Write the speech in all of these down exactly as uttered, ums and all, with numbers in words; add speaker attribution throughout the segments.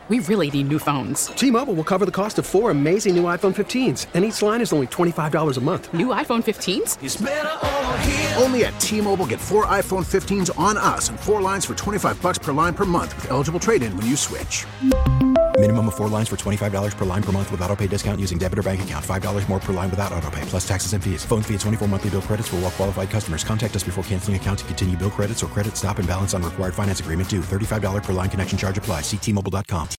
Speaker 1: We really need new phones.
Speaker 2: T-Mobile will cover the cost of four amazing new iPhone fifteens, and each line is only twenty-five dollars a month.
Speaker 1: New iPhone fifteens?
Speaker 3: It's better over here.
Speaker 4: Only at T-Mobile, get four iPhone fifteens on us and four lines for twenty-five dollars per line per month with eligible trade-in when you switch.
Speaker 5: Minimum of four lines for twenty-five dollars per line per month with autopay discount using debit or bank account. five dollars more per line without autopay, plus taxes and fees. Phone fee at twenty-four monthly bill credits for well-qualified customers. Contact us before canceling account to continue bill credits or credit stop and balance on required finance agreement due. thirty-five dollars per line connection charge applies. See T Mobile dot com.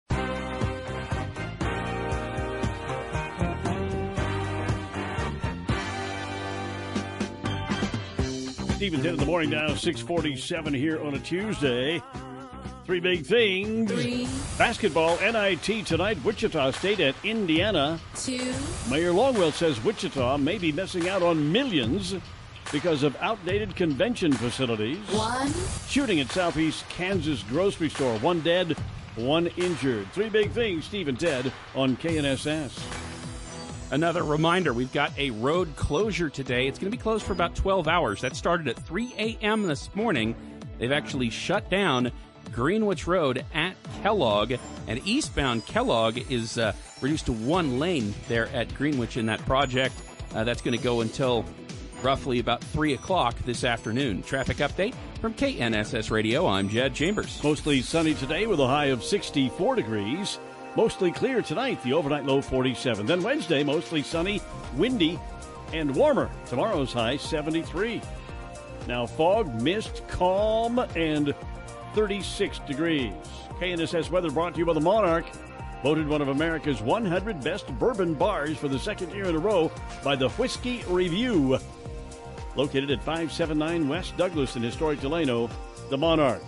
Speaker 6: Stephen ten in the morning now, six forty-seven here on a Tuesday. Three big things.
Speaker 7: Three.
Speaker 6: Basketball, N I T tonight, Wichita State at Indiana.
Speaker 7: Two.
Speaker 6: Mayor Longwell says Wichita may be missing out on millions because of outdated convention facilities.
Speaker 7: One.
Speaker 6: Shooting at Southeast Kansas grocery store. One dead, one injured. Three big things, Steve and Ted on K N S S.
Speaker 8: Another reminder, we've got a road closure today. It's going to be closed for about twelve hours. That started at three a.m. this morning. They've actually shut down Greenwich Road at Kellogg, and eastbound Kellogg is uh, reduced to one lane there at Greenwich in that project. Uh, that's going to go until roughly about three o'clock this afternoon. Traffic update from K N S S Radio. I'm Jed Chambers.
Speaker 6: Mostly sunny today with a high of sixty-four degrees. Mostly clear tonight, the overnight low forty-seven. Then Wednesday, mostly sunny, windy, and warmer. Tomorrow's high seventy-three. Now fog, mist, calm, and thirty-six degrees. K N S S weather brought to you by the Monarch. Voted one of America's one hundred best bourbon bars for the second year in a row by the Whiskey Review. Located at five seventy-nine West Douglas in historic Delano, the Monarch.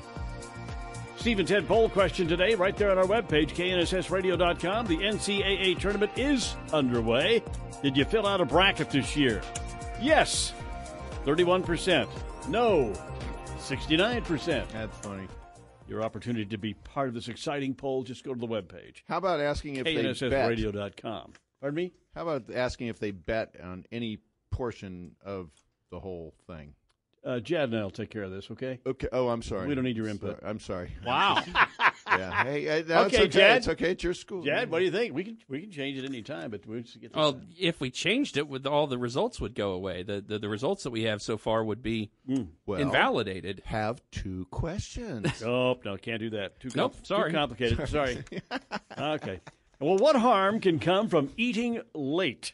Speaker 6: Steve and Ted poll question today, right there on our webpage, K N S S radio dot com. The N C double A tournament is underway. Did you fill out a bracket this year? Yes, thirty-one percent. No, sixty-nine percent.
Speaker 9: That's funny.
Speaker 6: Your opportunity to be part of this exciting poll, just go to the webpage.
Speaker 9: How about asking if
Speaker 6: K N S S
Speaker 9: they bet?
Speaker 6: radio dot com. Pardon me?
Speaker 9: How about asking if they bet on any portion of the whole thing?
Speaker 6: Uh, Jad and I will take care of this, okay?
Speaker 9: Okay. Oh, I'm sorry.
Speaker 6: We don't need your input.
Speaker 9: Sorry. I'm sorry.
Speaker 8: Wow.
Speaker 9: Yeah. Hey, no, it's
Speaker 6: Okay,
Speaker 9: okay.
Speaker 6: Jad.
Speaker 9: It's okay. It's your school.
Speaker 6: Jad, what do you think? We can we can change it any time, but we'll just get this
Speaker 8: Well,
Speaker 6: done.
Speaker 8: if we changed it, with all the results would go away. The the, the results that we have so far would be
Speaker 9: Well,
Speaker 8: invalidated.
Speaker 9: Have two questions.
Speaker 6: Nope, no, can't do that. Too
Speaker 8: Nope,
Speaker 6: compl-
Speaker 8: sorry.
Speaker 6: Too complicated. Sorry. Okay. Well, what harm can come from eating late?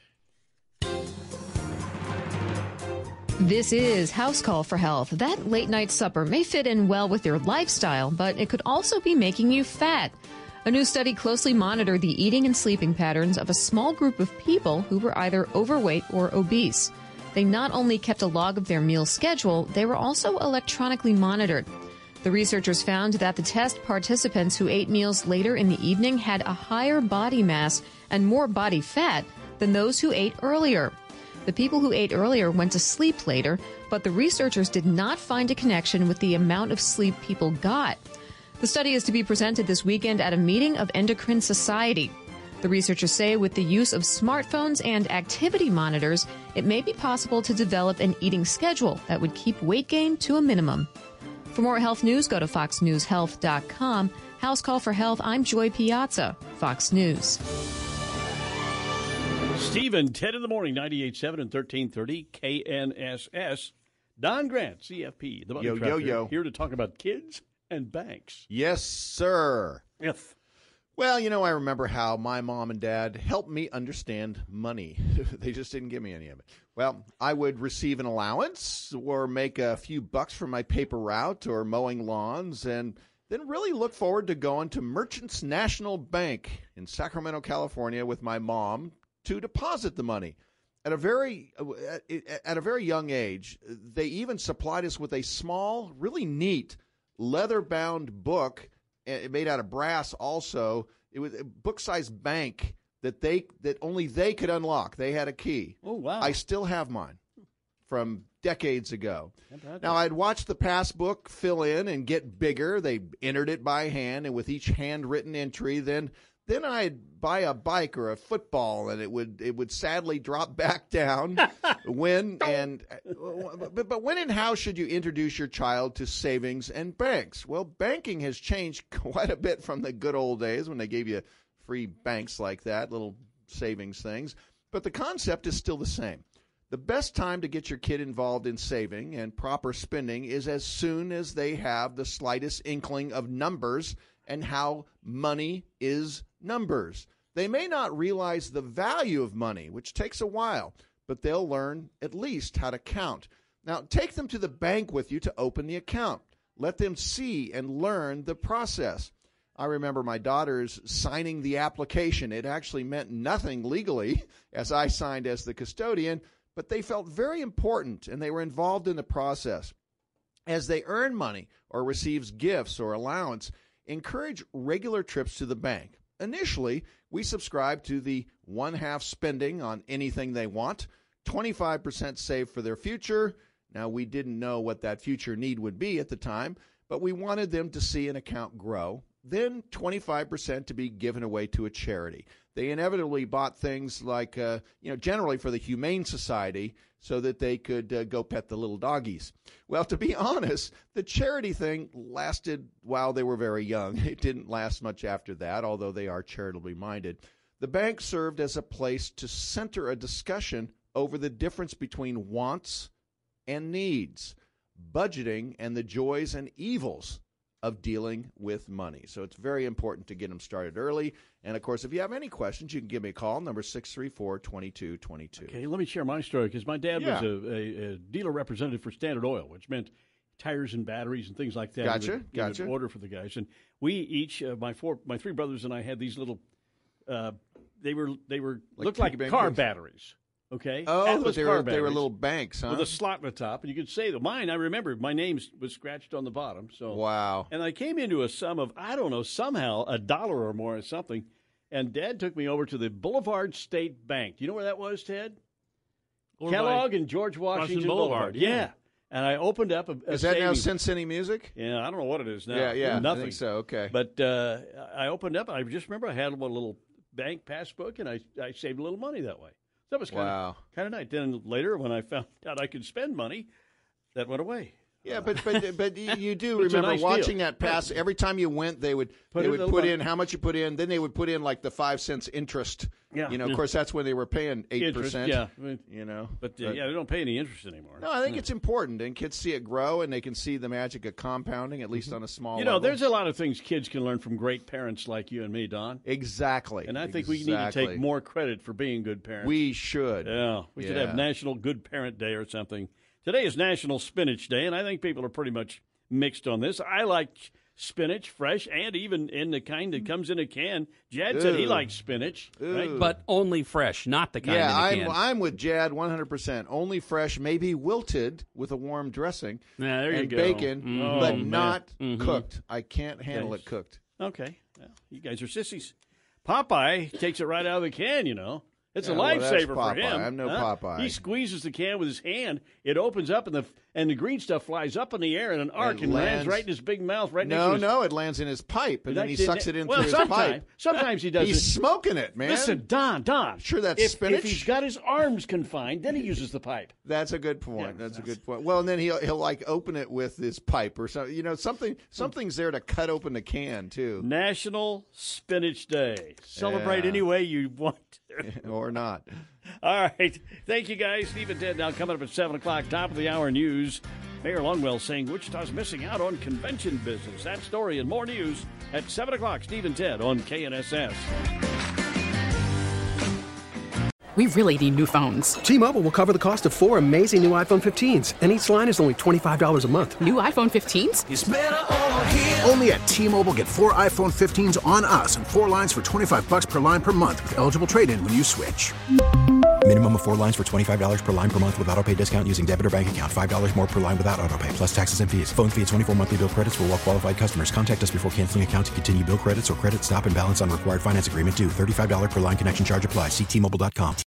Speaker 10: This is House Call for Health. That late-night supper may fit in well with your lifestyle, but it could also be making you fat. A new study closely monitored the eating and sleeping patterns of a small group of people who were either overweight or obese. They not only kept a log of their meal schedule, they were also electronically monitored. The researchers found that the test participants who ate meals later in the evening had a higher body mass and more body fat than those who ate earlier. The people who ate earlier went to sleep later, but the researchers did not find a connection with the amount of sleep people got. The study is to be presented this weekend at a meeting of Endocrine Society. The researchers say with the use of smartphones and activity monitors, it may be possible to develop an eating schedule that would keep weight gain to a minimum. For more health news, go to fox news health dot com. House Call for Health, I'm Joy Piazza, Fox News.
Speaker 6: Stephen, ten in the morning, ninety-eight point seven and thirteen thirty K N S S. Don Grant, C F P, the money
Speaker 9: Yo, yo,
Speaker 6: tractor,
Speaker 9: yo.
Speaker 6: here to talk about kids and banks.
Speaker 9: Yes, sir.
Speaker 6: Yes.
Speaker 9: Well, you know, I remember how my mom and dad helped me understand money. They just didn't give me any of it. Well, I would receive an allowance or make a few bucks from my paper route or mowing lawns and then really look forward to going to Merchants National Bank in Sacramento, California with my mom to deposit the money. At a very at a very young age, they even supplied us with a small, really neat leather-bound book. It made out of brass. Also, it was a book-sized bank that they that only they could unlock. They had a key.
Speaker 6: Oh wow!
Speaker 9: I still have mine from decades ago. Now, I'd watch the passbook fill in and get bigger. They entered it by hand, and with each handwritten entry, then then I'd buy a bike or a football, and it would it would sadly drop back down. when and but, but when and how should you introduce your child to savings and banks? Well, banking has changed quite a bit from the good old days when they gave you free banks like that, little savings things. But the concept is still the same. The best time to get your kid involved in saving and proper spending is as soon as they have the slightest inkling of numbers and how money is numbers. They may not realize the value of money, which takes a while, but they'll learn at least how to count. Now, take them to the bank with you to open the account. Let them see and learn the process. I remember my daughters signing the application. It actually meant nothing legally, as I signed as the custodian, but they felt very important, and they were involved in the process. As they earn money or receives gifts or allowance, encourage regular trips to the bank. Initially, we subscribe to the one-half spending on anything they want, twenty-five percent saved for their future. Now, we didn't know what that future need would be at the time, but we wanted them to see an account grow. Then twenty-five percent to be given away to a charity. They inevitably bought things like, uh, you know, generally for the Humane Society so that they could uh, go pet the little doggies. Well, to be honest, the charity thing lasted while they were very young. It didn't last much after that, although they are charitably minded. The bank served as a place to center a discussion over the difference between wants and needs, budgeting, and the joys and evils of dealing with money. So it's very important to get them started early. And, of course, if you have any questions, you can give me a call, number six three four, two two two two.
Speaker 6: Okay, let me share my story, because my dad
Speaker 9: Yeah.
Speaker 6: was a, a, a dealer representative for Standard Oil, which meant tires and batteries and things like that.
Speaker 9: Gotcha,
Speaker 6: He would, he
Speaker 9: gotcha.
Speaker 6: would order for the guys. And we each, uh, my four, my three brothers and I had these little, uh, they were, they were
Speaker 9: Like
Speaker 6: looked like
Speaker 9: piggy bank
Speaker 6: car
Speaker 9: things?
Speaker 6: batteries. Okay.
Speaker 9: Oh,
Speaker 6: Endless
Speaker 9: but they
Speaker 6: car
Speaker 9: were, they were
Speaker 6: batteries
Speaker 9: little banks, huh?
Speaker 6: with a slot in the top, and you could say that mine. I remember my name was scratched on the bottom. So
Speaker 9: Wow.
Speaker 6: and I came into a sum of, I don't know, somehow a dollar or more or something. And Dad took me over to the Boulevard State Bank. Do you know where that was, Ted?
Speaker 8: Over
Speaker 6: Kellogg
Speaker 8: by
Speaker 6: and George Washington,
Speaker 8: Washington Boulevard,
Speaker 6: Yeah.
Speaker 8: yeah.
Speaker 6: And I opened up a, a
Speaker 9: Is that now
Speaker 6: savings-
Speaker 9: Sin City Music?
Speaker 6: Yeah, I don't know what it is now.
Speaker 9: Yeah, yeah, I
Speaker 6: Nothing.
Speaker 9: think so, okay.
Speaker 6: But uh, I opened up, and I just remember I had a little bank passbook, and I, I saved a little money that way. That was kind of
Speaker 9: Wow.
Speaker 6: kind of nice. Then later, when I found out I could spend money, that went away.
Speaker 9: Yeah, but but but you you do
Speaker 6: It's a
Speaker 9: remember
Speaker 6: nice
Speaker 9: watching
Speaker 6: deal.
Speaker 9: that pass. Every time you went, they would
Speaker 6: Put
Speaker 9: they
Speaker 6: in
Speaker 9: would
Speaker 6: the
Speaker 9: put
Speaker 6: little
Speaker 9: in how much you put in. Then they would put in like the five cents interest.
Speaker 6: Yeah.
Speaker 9: You know, of
Speaker 6: Yeah.
Speaker 9: course, that's when they were paying eight
Speaker 6: Interest,
Speaker 9: percent.
Speaker 6: yeah. I mean,
Speaker 9: You know,
Speaker 6: But, uh, yeah, they don't pay any interest anymore.
Speaker 9: No, I think it's important, and kids see it grow, and they can see the magic of compounding, at least on a small.
Speaker 6: You know,
Speaker 9: level.
Speaker 6: there's a lot of things kids can learn from great parents like you and me, Don.
Speaker 9: Exactly.
Speaker 6: And I think we need to
Speaker 9: Exactly.
Speaker 6: take more credit for being good parents.
Speaker 9: We should.
Speaker 6: Yeah, we should
Speaker 9: Yeah.
Speaker 6: have National Good Parent Day or something. Today is National Spinach Day, and I think people are pretty much mixed on this. I like spinach, fresh, and even in the kind that comes in a can. Jad said he
Speaker 9: Ew.
Speaker 6: likes spinach. Right?
Speaker 9: Ew.
Speaker 8: But only fresh, not the kind
Speaker 9: Yeah,
Speaker 8: in the
Speaker 9: I'm,
Speaker 8: can.
Speaker 9: I'm with Jad one hundred percent. Only fresh, maybe wilted with a warm dressing
Speaker 6: Yeah, there you
Speaker 9: and
Speaker 6: go.
Speaker 9: bacon,
Speaker 6: Mhm.
Speaker 9: but
Speaker 6: Oh, man.
Speaker 9: not
Speaker 8: Mhm.
Speaker 9: cooked. I can't handle
Speaker 6: Yes.
Speaker 9: it cooked.
Speaker 6: Okay. Well, you guys are sissies. Popeye takes it right out of the can, you know. It's
Speaker 9: Yeah,
Speaker 6: a
Speaker 9: well, that's
Speaker 6: lifesaver for
Speaker 9: Popeye.
Speaker 6: him.
Speaker 9: I'm no
Speaker 6: huh?
Speaker 9: Popeye.
Speaker 6: He squeezes the can with his hand. It opens up, and the and the green stuff flies up in the air in an arc and, lands,
Speaker 9: lands-
Speaker 6: right in his big mouth. Right next to
Speaker 9: No,
Speaker 6: his,
Speaker 9: no, it lands in his pipe, and then he
Speaker 6: That's
Speaker 9: sucks it in
Speaker 6: well,
Speaker 9: through his
Speaker 6: sometime-
Speaker 9: pipe.
Speaker 6: Sometimes he does
Speaker 9: He's
Speaker 6: it.
Speaker 9: smoking it, man.
Speaker 6: Listen, Don, Don.
Speaker 9: Sure that's
Speaker 6: if,
Speaker 9: spinach?
Speaker 6: If he's got his arms confined, then he uses the pipe.
Speaker 9: That's a good point.
Speaker 6: Yeah,
Speaker 9: that's a good point. Well, and then he'll he'll like open it with his pipe or something. You know, something something's there to cut open the can too,
Speaker 6: National Spinach Day. Celebrate
Speaker 9: Yeah.
Speaker 6: any way you want to.
Speaker 9: or not.
Speaker 6: All right. Thank you, guys. Steve and Ted now coming up at seven o'clock, top of the hour news. Mayor Longwell saying Wichita's missing out on convention business. That story and more news at seven o'clock. Steve and Ted on K N S S.
Speaker 1: We really need new phones.
Speaker 2: T-Mobile will cover the cost of four amazing new iPhone fifteens, and each line is only twenty-five dollars a month.
Speaker 1: New iPhone fifteens?
Speaker 4: Only at T-Mobile, get four iPhone fifteens on us and four lines for twenty-five bucks per line per month with eligible trade-in when you switch.
Speaker 5: Minimum of four lines for twenty-five dollars per line per month with autopay discount using debit or bank account. five dollars more per line without autopay, plus taxes and fees. Phone fee at twenty-four monthly bill credits for well-qualified customers. Contact us before canceling account to continue bill credits or credit stop and balance on required finance agreement due. thirty-five dollars per line connection charge applies. See T Mobile dot com.